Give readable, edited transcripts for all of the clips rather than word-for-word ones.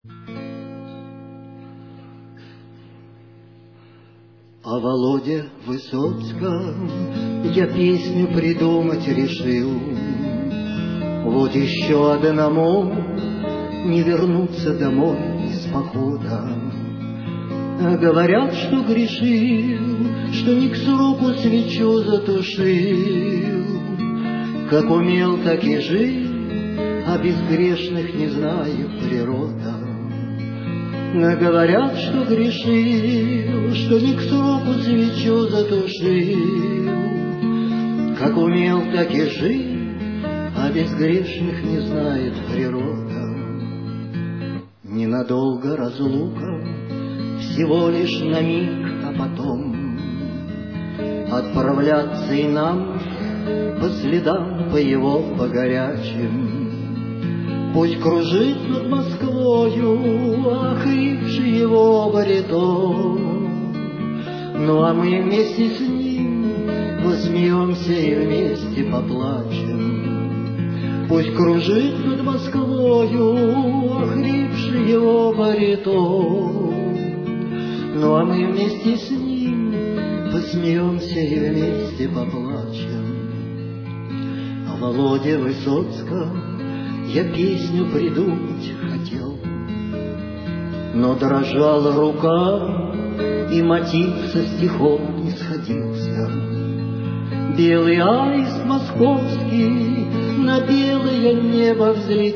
О Володе Высоцком я песню придумать решил. Вот еще одному не вернуться домой из похода. Говорят, что грешил, что не к сроку свечу затушил. Как умел, так и жил, а безгрешных не знает природа. Говорят, что грешил, что не к сроку свечу затушил. Как умел, так и жил, а безгрешных не знает природа. Ненадолго разлука, всего лишь на миг, а потом отправляться и нам по следам, по его, по горячим. Пусть кружит над Москвою охрипший его баритон, ну а мы вместе с ним посмеемся и вместе поплачем. Пусть кружит над Москвою охрипший его баритон, ну а мы вместе с ним посмеемся и вместе поплачем. О Володе Высоцком я песню придумать хотел, но дрожала рука, и мотив со стихов не сходился. Белый аист московский на белое небо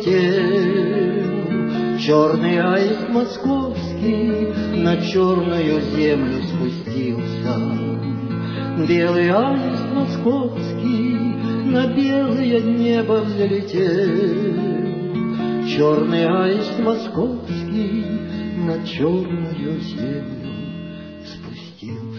взлетел, черный аист московский на черную землю спустился. Белый аист московский на белое небо взлетел, черный аист московский на черную землю спустился.